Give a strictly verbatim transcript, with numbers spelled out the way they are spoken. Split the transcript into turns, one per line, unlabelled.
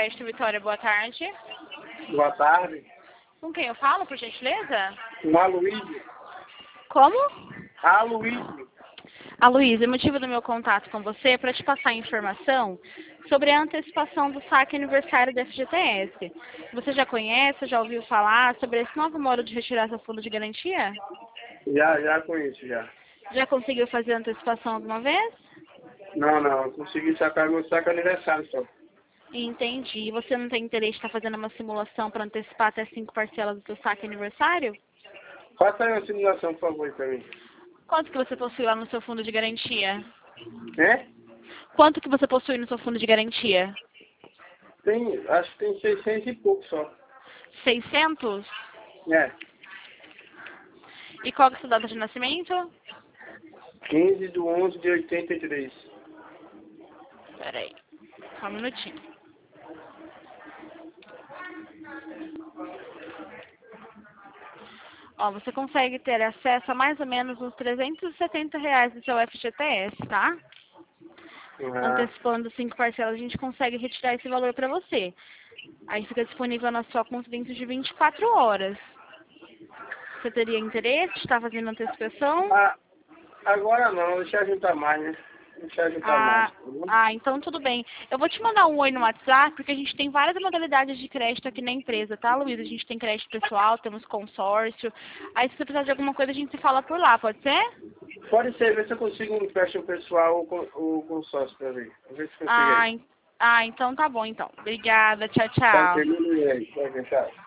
Crédito Vitória, boa tarde.
Boa tarde.
Com quem eu falo, por gentileza?
Com a Luísa.
Como?
A Luísa.
A Luísa, o motivo do meu contato com você é para te passar informação sobre a antecipação do saque aniversário da F G T S. Você já conhece, já ouviu falar sobre esse novo modo de retirar seu fundo de garantia?
Já, já conheço, já.
Já conseguiu fazer a antecipação alguma vez?
Não, não. Eu consegui sacar meu saco aniversário só.
Entendi. Você não tem interesse em estar fazendo uma simulação para antecipar até cinco parcelas do seu saque aniversário?
Faça aí uma simulação, por favor, aí pra mim.
Quanto que você possui lá no seu fundo de garantia?
É?
Quanto que você possui no seu fundo de garantia?
Tem, acho que tem seiscentos e pouco só.
seiscentos?
É.
E qual que é a sua data de nascimento?
quinze de onze de oitenta e três.
Peraí, só um minutinho. Ó, você consegue ter acesso a mais ou menos uns trezentos e setenta reais do seu F G T S, tá?
Ah,
Antecipando cinco parcelas, a gente consegue retirar esse valor para você. Aí fica disponível na sua conta dentro de vinte e quatro horas. Você teria interesse de estar fazendo antecipação?
ah, agora não, deixa eu juntar mais, né? Deixa eu juntar
Ah,
mais. Tá bom?
ah, então tudo bem. Eu vou te mandar um oi no WhatsApp, porque a gente tem várias modalidades de crédito aqui na empresa, tá, Luísa? A gente tem crédito pessoal, temos consórcio. Aí se você precisar de alguma coisa, a gente se fala por lá, pode ser?
Pode ser, ver se eu consigo um empréstimo pessoal ou com- ou consórcio pra ver. Vou ver se consigo
Ah,
aí.
en- ah, então tá bom, então. Obrigada, tchau,
Tá,
tchau.
termina aí. Vai, tchau.